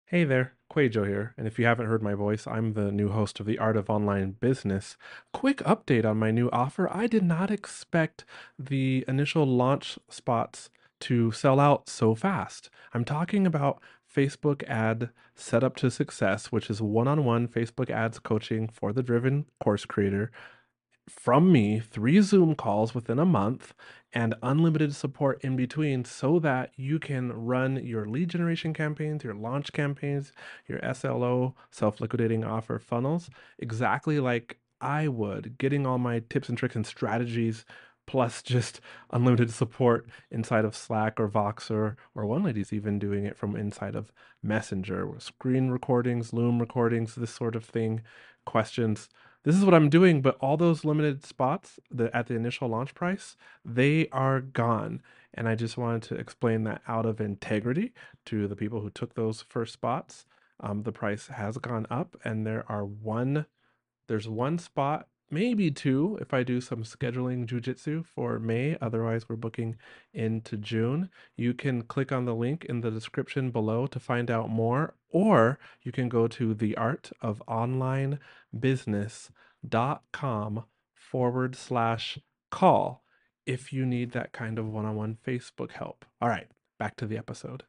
Hey there, Quajo here, and if you haven't heard my voice, I'm the new host of The Art of Online Business. Quick update on my new offer. I did not expect the initial launch spots to sell out so fast. I'm talking about Facebook ad setup to success, which is one-on-one Facebook ads coaching for the driven course creator from me, 3 Zoom calls within a month, and unlimited support in between so that you can run your lead generation campaigns, your launch campaigns, your SLO, self liquidating offer funnels, exactly like I would, getting all my tips and tricks and strategies. Plus, just unlimited support inside of Slack or Voxer, or one lady's even doing it from inside of Messenger, screen recordings, Loom recordings, this sort of thing, questions. This is what I'm doing, but all those limited spots at the initial launch price, they are gone. And I just wanted to explain that out of integrity to the people who took those first spots. The price has gone up, and there's one spot, maybe two, if I do some scheduling jujitsu for May. Otherwise, we're booking into June. You can click on the link in the description below to find out more, or you can go to theartofonlinebusiness.com/call if you need that kind of one-on-one Facebook help. All right, back to the episode.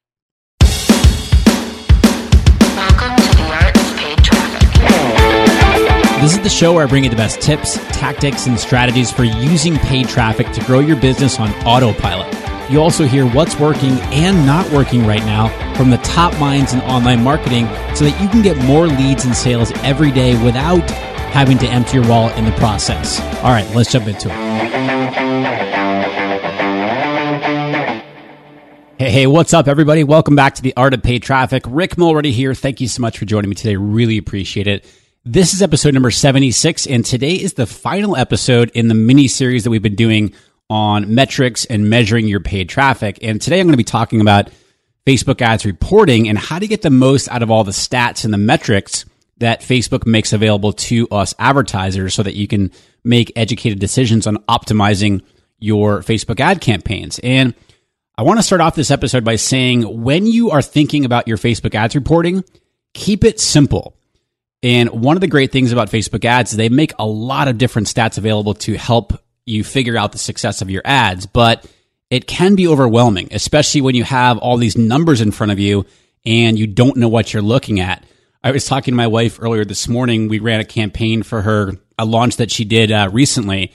Welcome to the Art of Paid Traffic. This is the show where I bring you the best tips, tactics, and strategies for using paid traffic to grow your business on autopilot. You also hear what's working and not working right now from the top minds in online marketing so that you can get more leads and sales every day without having to empty your wallet in the process. All right, let's jump into it. Hey, what's up, everybody? Welcome back to the Art of Paid Traffic. Rick Mulready here. Thank you so much for joining me today. Really appreciate it. This is episode number 76, and today is the final episode in the mini-series that we've been doing on metrics and measuring your paid traffic. And today I'm going to be talking about Facebook ads reporting and how to get the most out of all the stats and the metrics that Facebook makes available to us advertisers so that you can make educated decisions on optimizing your Facebook ad campaigns. And I want to start off this episode by saying when you are thinking about your Facebook ads reporting, keep it simple. And one of the great things about Facebook ads is they make a lot of different stats available to help you figure out the success of your ads, but it can be overwhelming, especially when you have all these numbers in front of you and you don't know what you're looking at. I was talking to my wife earlier this morning. We ran a campaign for her, a launch that she did recently,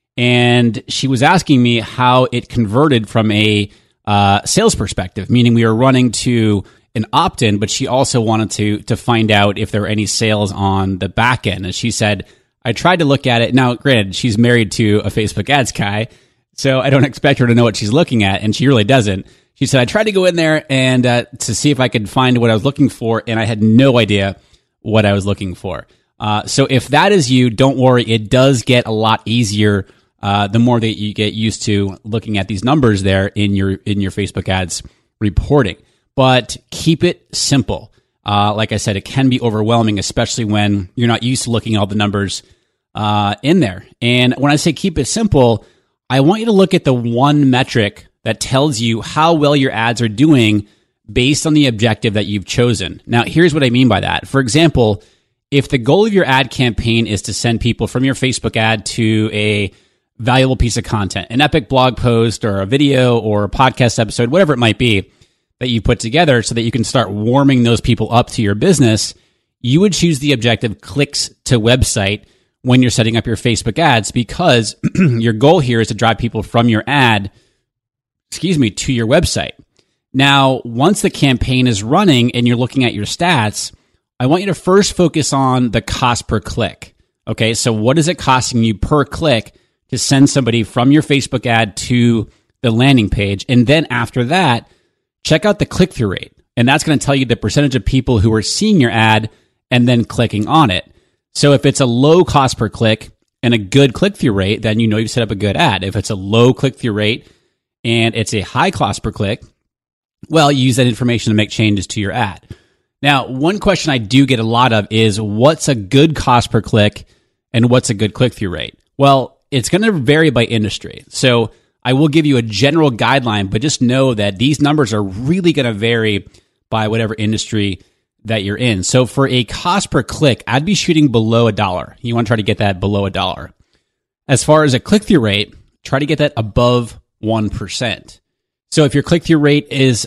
and she was asking me how it converted from a sales perspective, meaning we were running to an opt-in, but she also wanted to find out if there were any sales on the back end. And she said, I tried to look at it. Now, granted, she's married to a Facebook ads guy, so I don't expect her to know what she's looking at, and she really doesn't. She said, I tried to go in there and to see if I could find what I was looking for, and I had no idea what I was looking for. So if that is you, don't worry. It does get a lot easier the more that you get used to looking at these numbers there in your Facebook ads reporting. But keep it simple. Like I said, it can be overwhelming, especially when you're not used to looking at all the numbers in there. And when I say keep it simple, I want you to look at the one metric that tells you how well your ads are doing based on the objective that you've chosen. Now, here's what I mean by that. For example, if the goal of your ad campaign is to send people from your Facebook ad to a valuable piece of content, an epic blog post or a video or a podcast episode, whatever it might be, that you put together so that you can start warming those people up to your business, you would choose the objective clicks to website when you're setting up your Facebook ads because your goal here is to drive people from your ad, to your website. Now, once the campaign is running and you're looking at your stats, I want you to first focus on the cost per click. Okay, so what is it costing you per click to send somebody from your Facebook ad to the landing page? And then after that, check out the click-through rate, and that's going to tell you the percentage of people who are seeing your ad and then clicking on it. So if it's a low cost per click and a good click-through rate, then you know you've set up a good ad. If it's a low click-through rate and it's a high cost per click, well, you use that information to make changes to your ad. Now, one question I do get a lot of is what's a good cost per click and what's a good click-through rate? Well, it's going to vary by industry. So I will give you a general guideline, but just know that these numbers are really going to vary by whatever industry that you're in. So for a cost per click, I'd be shooting below $1. You want to try to get that below $1. As far as a click-through rate, try to get that above 1%. So if your click-through rate is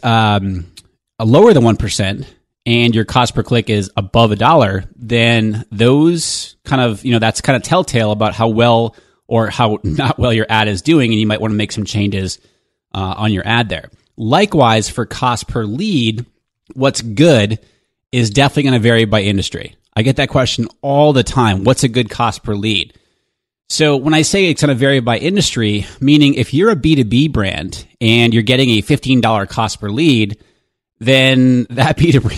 lower than 1% and your cost per click is above $1, then those kind of, that's kind of telltale about how well or how not well your ad is doing, and you might want to make some changes on your ad there. Likewise, for cost per lead, what's good is definitely going to vary by industry. I get that question all the time. What's a good cost per lead? So when I say it's going to vary by industry, meaning if you're a B2B brand and you're getting a $15 cost per lead, then that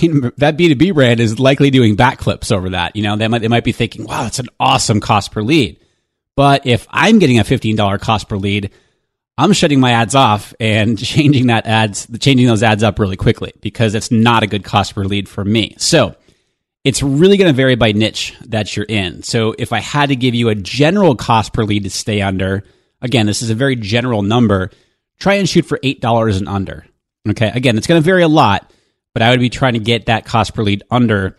B2B brand is likely doing backflips over that. They might be thinking, wow, that's an awesome cost per lead. But if I'm getting a $15 cost per lead, I'm shutting my ads off and changing those ads up really quickly because it's not a good cost per lead for me. So it's really going to vary by niche that you're in. So if I had to give you a general cost per lead to stay under, again, this is a very general number, try and shoot for $8 and under. Okay, again, it's going to vary a lot, but I would be trying to get that cost per lead under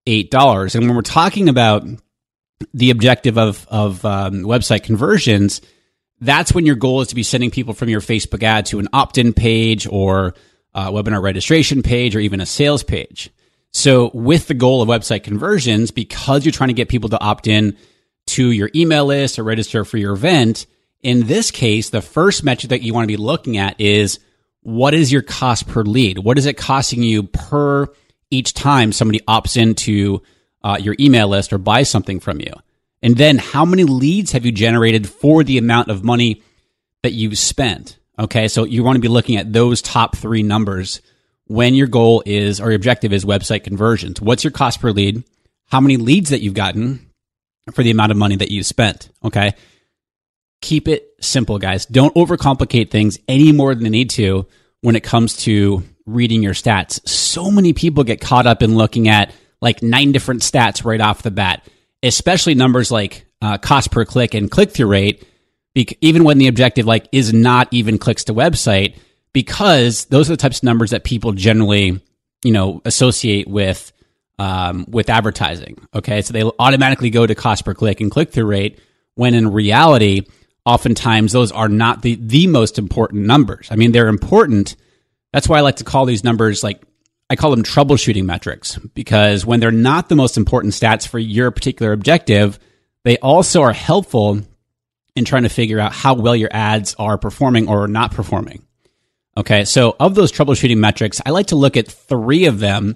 $8. And when we're talking about the objective of website conversions, that's when your goal is to be sending people from your Facebook ad to an opt-in page or a webinar registration page or even a sales page. So with the goal of website conversions, because you're trying to get people to opt in to your email list or register for your event, in this case, the first metric that you want to be looking at is what is your cost per lead? What is it costing you per each time somebody opts into your email list or buys something from you? And then how many leads have you generated for the amount of money that you've spent? Okay, so you want to be looking at those top three numbers when your goal is, or your objective is website conversions. What's your cost per lead? How many leads that you've gotten for the amount of money that you've spent? Okay, keep it simple, guys. Don't overcomplicate things any more than they need to when it comes to reading your stats. So many people get caught up in looking at like 9 different stats right off the bat, especially numbers like cost per click and click-through rate, even when the objective is not even clicks to website, because those are the types of numbers that people generally, associate with advertising. Okay, so they automatically go to cost per click and click-through rate, when in reality, oftentimes those are not the most important numbers. I mean, they're important. That's why I like to call these numbers I call them troubleshooting metrics, because when they're not the most important stats for your particular objective, they also are helpful in trying to figure out how well your ads are performing or not performing. Okay, so of those troubleshooting metrics, I like to look at 3 of them,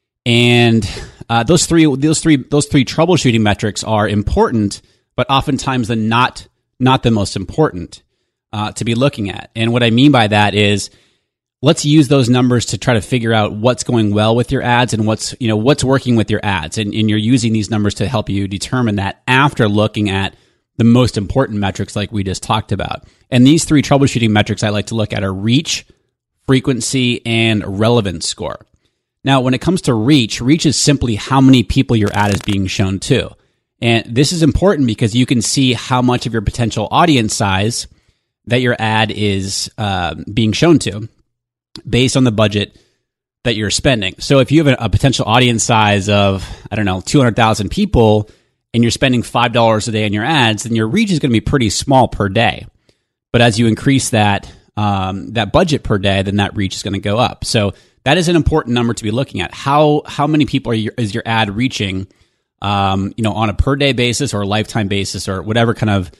and those three troubleshooting metrics are important, but oftentimes they're not the most important to be looking at. And what I mean by that is, let's use those numbers to try to figure out what's going well with your ads and what's working with your ads. And you're using these numbers to help you determine that after looking at the most important metrics like we just talked about. And these 3 troubleshooting metrics I like to look at are reach, frequency, and relevance score. Now, when it comes to reach is simply how many people your ad is being shown to. And this is important because you can see how much of your potential audience size that your ad is being shown to, based on the budget that you're spending. So if you have a potential audience size of, 200,000 people, and you're spending $5 a day on your ads, then your reach is going to be pretty small per day. But as you increase that budget per day, then that reach is going to go up. So that is an important number to be looking at. How many people is your ad reaching, on a per day basis or a lifetime basis or whatever kind of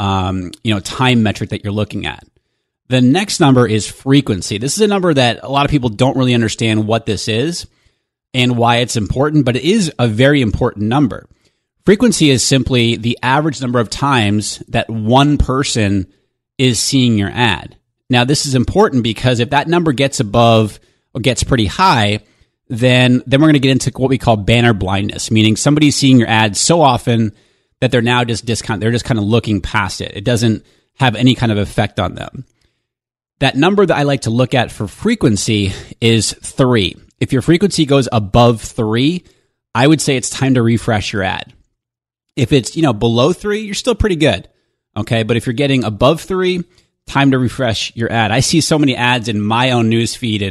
time metric that you're looking at. The next number is frequency. This is a number that a lot of people don't really understand what this is and why it's important, but it is a very important number. Frequency is simply the average number of times that one person is seeing your ad. Now, this is important because if that number gets above or gets pretty high, then we're going to get into what we call banner blindness, meaning somebody's seeing your ad so often that they're now just kind of looking past it. It doesn't have any kind of effect on them. That number that I like to look at for frequency is 3. If your frequency goes above 3, I would say it's time to refresh your ad. If it's, below 3, you're still pretty good. Okay. But if you're getting above 3, time to refresh your ad. I see so many ads in my own newsfeed and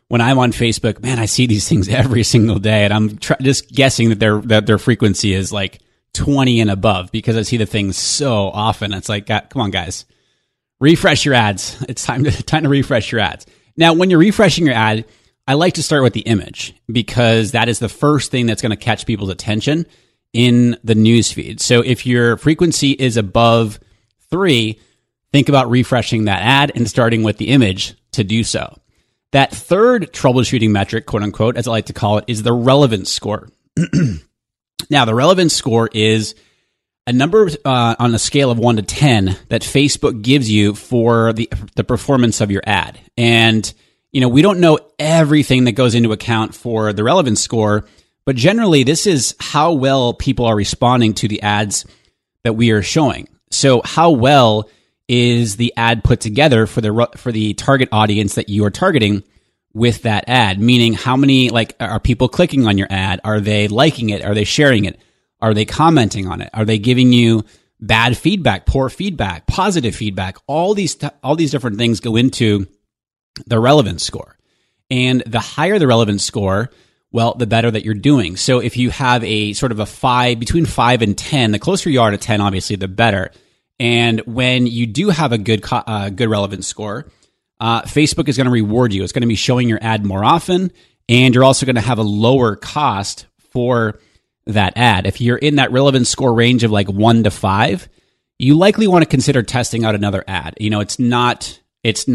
when I'm on Facebook, man, I see these things every single day, and I'm just guessing that their frequency is like 20 and above because I see the things so often. It's like, come on, guys, refresh your ads. It's time to refresh your ads. Now, when you're refreshing your ad, I like to start with the image because that is the first thing that's going to catch people's attention in the newsfeed. So if your frequency is above 3, think about refreshing that ad and starting with the image to do so. That third troubleshooting metric, quote unquote, as I like to call it, is the relevance score. Now, the relevance score is a number on a scale of 1 to 10 that Facebook gives you for the performance of your ad. And, we don't know everything that goes into account for the relevance score, but generally this is how well people are responding to the ads that we are showing. So how well is the ad put together for the target audience that you are targeting with that ad? Meaning, how many, are people clicking on your ad? Are they liking it? Are they sharing it? Are they commenting on it? Are they giving you bad feedback, poor feedback, positive feedback? All these different things go into the relevance score. And the higher the relevance score, well, the better that you're doing. So if you have a sort of a 5, between 5 and 10, the closer you are to 10, obviously, the better. And when you do have a good relevance score, Facebook is going to reward you. It's going to be showing your ad more often, and you're also going to have a lower cost for that ad. If you're in that relevance score range of like 1 to 5, you likely want to consider testing out another ad. It's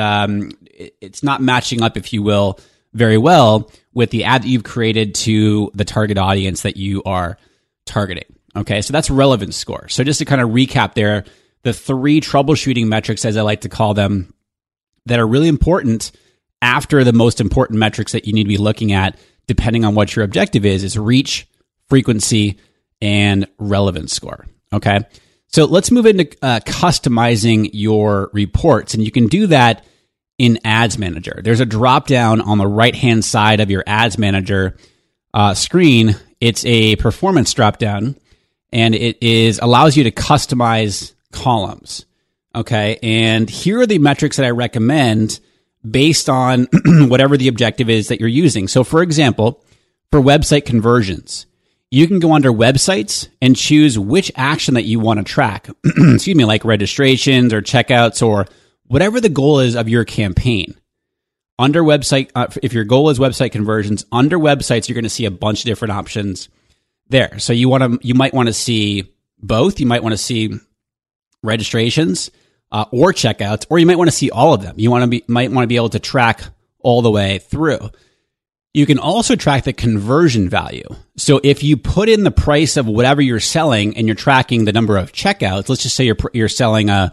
not matching up, if you will, very well with the ad that you've created to the target audience that you are targeting. Okay, so that's relevance score. So just to kind of recap there, the 3 troubleshooting metrics, as I like to call them, that are really important after the most important metrics that you need to be looking at, depending on what your objective is reach, frequency, and relevance score. Okay, so let's move into customizing your reports, and you can do that in Ads Manager. There's a drop down on the right-hand side of your Ads Manager screen. It's a performance drop down, and it allows you to customize columns. Okay, and here are the metrics that I recommend based on whatever the objective is that you're using. So, for example, for website conversions, you can go under websites and choose which action that you want to track. Excuse me, like registrations or checkouts or whatever the goal is of your campaign. Under website, if your goal is website conversions, under websites, you're going to see a bunch of different options there. So you might want to see both. You might want to see registrations or checkouts, or you might want to see all of them. You might want to be able to track all the way through. You can also track the conversion value. So if you put in the price of whatever you're selling and you're tracking the number of checkouts, let's just say you're selling a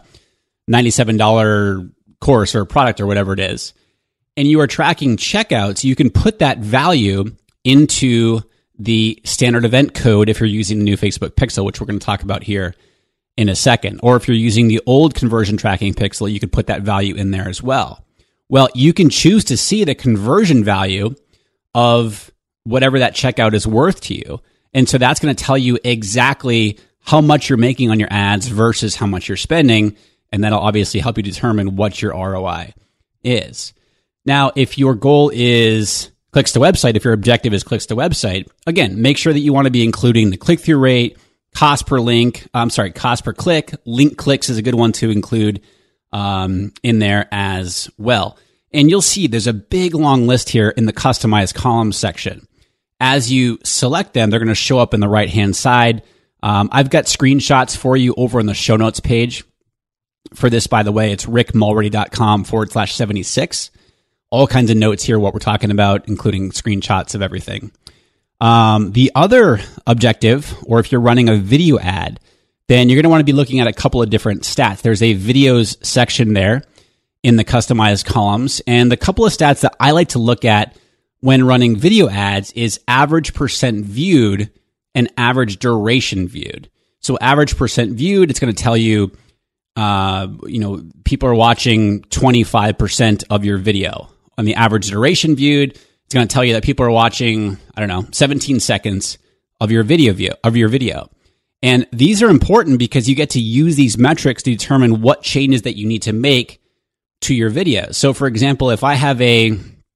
$97 course or product or whatever it is, and you are tracking checkouts, you can put that value into the standard event code if you're using the new Facebook Pixel, which we're going to talk about here in a second. Or if you're using the old conversion tracking pixel, you could put that value in there as well. Well, you can choose to see the conversion value of whatever that checkout is worth to you. And so that's going to tell you exactly how much you're making on your ads versus how much you're spending. And that'll obviously help you determine what your ROI is. Now, if your goal is clicks to website, if your objective is clicks to website, again, make sure that you want to be including the click-through rate, cost per click. Link clicks is a good one to include in there as well. And you'll see there's a big long list here in the customized columns section. As you select them, they're going to show up in the right-hand side. I've got screenshots for you over on the show notes page. For this, by the way, it's rickmulready.com/76. All kinds of notes here, what we're talking about, including screenshots of everything. The other objective, or if you're running a video ad, then you're going to want to be looking at a couple of different stats. There's a videos section there in the customized columns. And the couple of stats that I like to look at when running video ads is average percent viewed and average duration viewed. So average percent viewed, it's going to tell you, people are watching 25% of your video. On the average duration viewed, it's going to tell you that people are watching, 17 seconds of your video. And these are important because you get to use these metrics to determine what changes that you need to make to your video. So for example, if I have a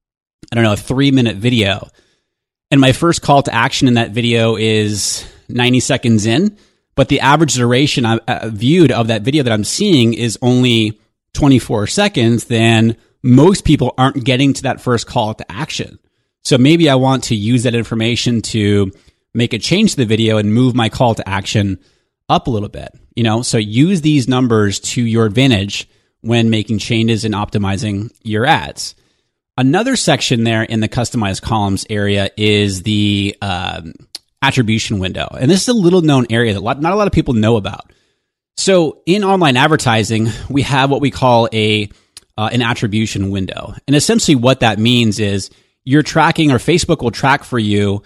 I don't know, a 3-minute video. And my first call to action in that video is 90 seconds in, but the average duration I've viewed of that video that I'm seeing is only 24 seconds, then most people aren't getting to that first call to action. So maybe I want to use that information to make a change to the video and move my call to action up a little bit. So use these numbers to your advantage when making changes and optimizing your ads. Another section there in the customized columns area is the attribution window. And this is a little known area that not a lot of people know about. So in online advertising, we have what we call an attribution window. And essentially what that means is you're tracking, or Facebook will track for you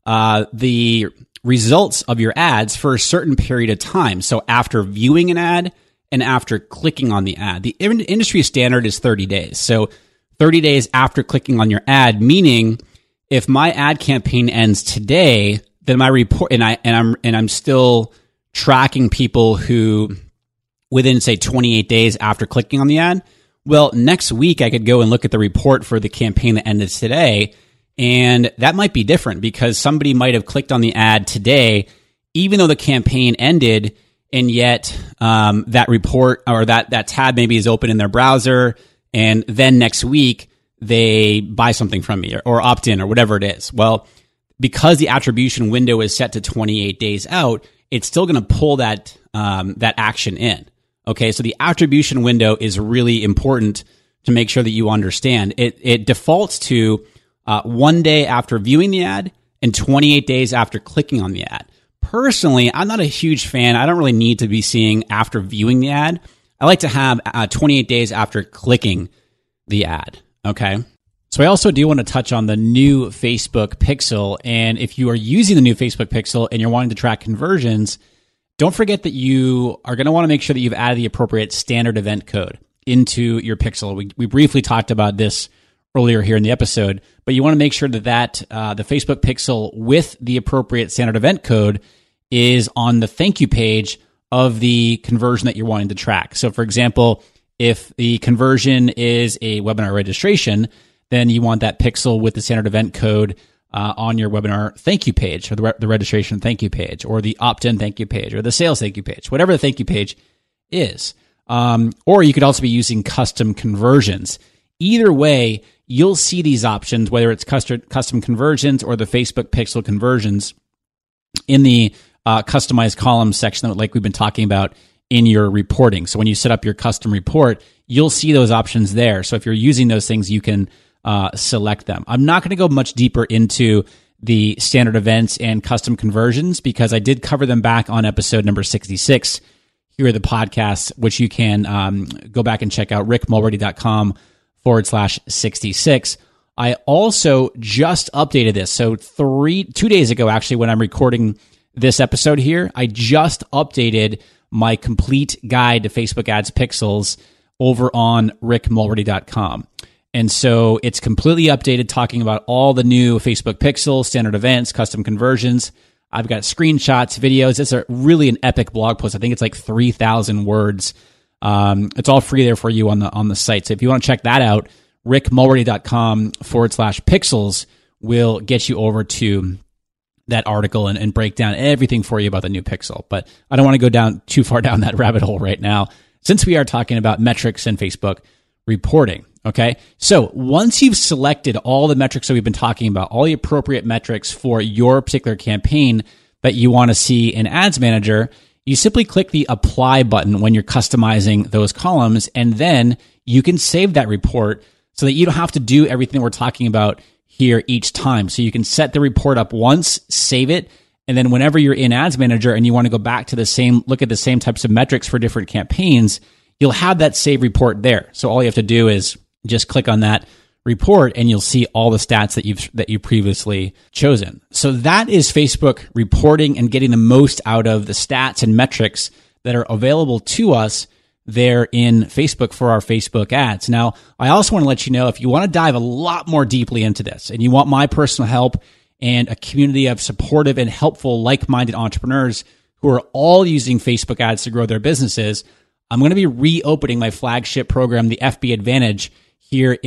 the results of your ads for a certain period of time. So after viewing an ad and after clicking on the ad. The industry standard is 30 days. So 30 days after clicking on your ad, meaning if my ad campaign ends today, then my report, and I'm still tracking people who within, say, 28 days after clicking on the ad. Well, next week I could go and look at the report for the campaign that ended today, and that might be different because somebody might have clicked on the ad today, even though the campaign ended, and yet that report or that tab maybe is open in their browser, and then next week they buy something from me or opt in or whatever it is. Well, because the attribution window is set to 28 days out, it's still going to pull that action in. Okay, so the attribution window is really important to make sure that you understand. It defaults to 1 day after viewing the ad and 28 days after clicking on the ad. Personally, I'm not a huge fan. I don't really need to be seeing after viewing the ad. I like to have 28 days after clicking the ad. Okay. So I also do want to touch on the new Facebook Pixel. And if you are using the new Facebook Pixel and you're wanting to track conversions, don't forget that you are going to want to make sure that you've added the appropriate standard event code into your Pixel. We briefly talked about this earlier here in the episode, but you want to make sure that the Facebook Pixel with the appropriate standard event code is on the thank you page of the conversion that you're wanting to track. So for example, if the conversion is a webinar registration, then you want that pixel with the standard event code on your webinar thank you page, or the registration thank you page, or the opt-in thank you page, or the sales thank you page, whatever the thank you page is. Or you could also be using custom conversions. Either way, you'll see these options, whether it's custom conversions or the Facebook Pixel conversions, in the customized columns section, like we've been talking about in your reporting. So when you set up your custom report, you'll see those options there. So if you're using those things, you can select them. I'm not going to go much deeper into the standard events and custom conversions because I did cover them back on episode number 66 here at the podcast, which you can go back and check out, rickmulready.com/66. I also just updated this. So 2 days ago, actually, when I'm recording this episode here, I just updated my complete guide to Facebook ads pixels over on rickmulready.com. And so it's completely updated, talking about all the new Facebook Pixel, standard events, custom conversions. I've got screenshots, videos. It's really an epic blog post. I think it's like 3,000 words. It's all free there for you on the site. So if you want to check that out, rickmulready.com/pixels will get you over to that article and break down everything for you about the new Pixel. But I don't want to go too far down that rabbit hole right now, since we are talking about metrics and Facebook reporting. Okay. So once you've selected all the metrics that we've been talking about, all the appropriate metrics for your particular campaign that you want to see in Ads Manager, you simply click the apply button when you're customizing those columns, and then you can save that report so that you don't have to do everything we're talking about here each time. So you can set the report up once, save it, and then whenever you're in Ads Manager and you want to go back to look at the same types of metrics for different campaigns, you'll have that save report there. So all you have to do is just click on that report and you'll see all the stats that you previously chosen. So that is Facebook reporting and getting the most out of the stats and metrics that are available to us there in Facebook for our Facebook ads. Now, I also want to let you know, if you want to dive a lot more deeply into this and you want my personal help and a community of supportive and helpful, like-minded entrepreneurs who are all using Facebook ads to grow their businesses, I'm going to be reopening my flagship program, the FB Advantage, here in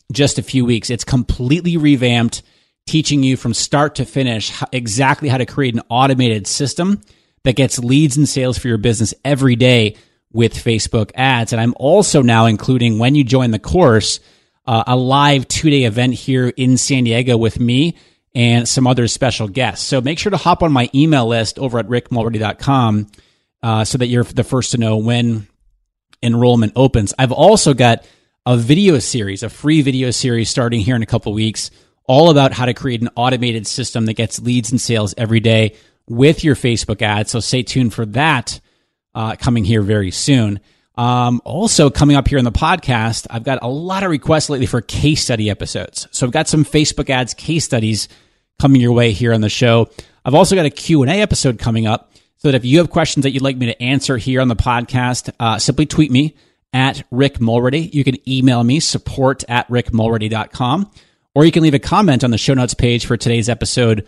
just a few weeks. It's completely revamped, teaching you from start to finish exactly how to create an automated system that gets leads and sales for your business every day with Facebook ads. And I'm also now including, when you join the course, a live 2-day event here in San Diego with me and some other special guests. So make sure to hop on my email list over at rickmulready.com so that you're the first to know when enrollment opens. I've also got a video series, a free video series starting here in a couple weeks, all about how to create an automated system that gets leads and sales every day with your Facebook ads. So stay tuned for that coming here very soon. Also coming up here in the podcast, I've got a lot of requests lately for case study episodes. So I've got some Facebook ads case studies coming your way here on the show. I've also got a Q&A episode coming up, so that if you have questions that you'd like me to answer here on the podcast, simply tweet me at Rick Mulready. You can email me, support@rickmulready.com, or you can leave a comment on the show notes page for today's episode,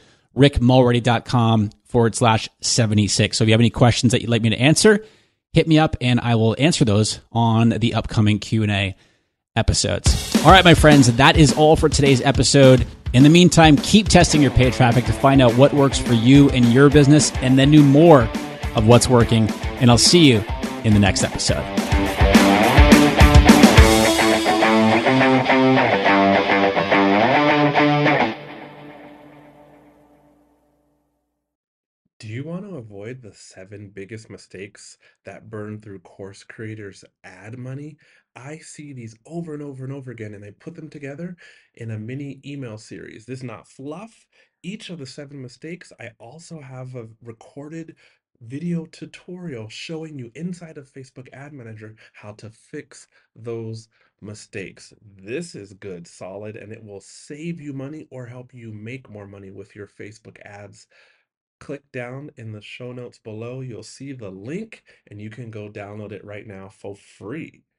rickmulready.com/76. So if you have any questions that you'd like me to answer, hit me up and I will answer those on the upcoming Q&A episodes. All right, my friends, that is all for today's episode. In the meantime, keep testing your paid traffic to find out what works for you and your business, and then do more of what's working. And I'll see you in the next episode. Do you want to avoid the 7 biggest mistakes that burn through course creators' ad money? I see these over and over and over again, and I put them together in a mini email series. This is not fluff. Each of the 7 mistakes, I also have a recorded video tutorial showing you inside of Facebook Ad Manager how to fix those mistakes. This is good, solid, and it will save you money or help you make more money with your Facebook ads. Click down in the show notes below. You'll see the link and you can go download it right now for free.